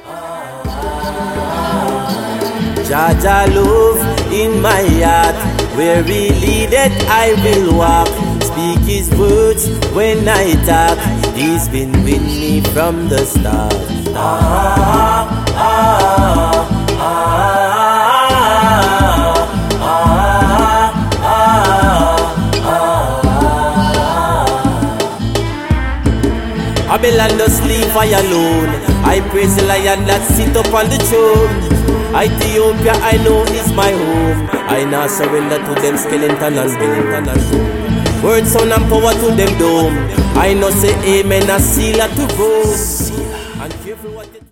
Jaja love in my heart, where he leadeth I will walk. Speak his words when I talk, he's been with me from the start. Babylon does sleep I alone. I praise the Lion that sit up on the throne. Ethiopia I know is my home. I now surrender to them skeleton and bone. Word, sound and power to them dome. I know say amen, I seal to go. And careful what it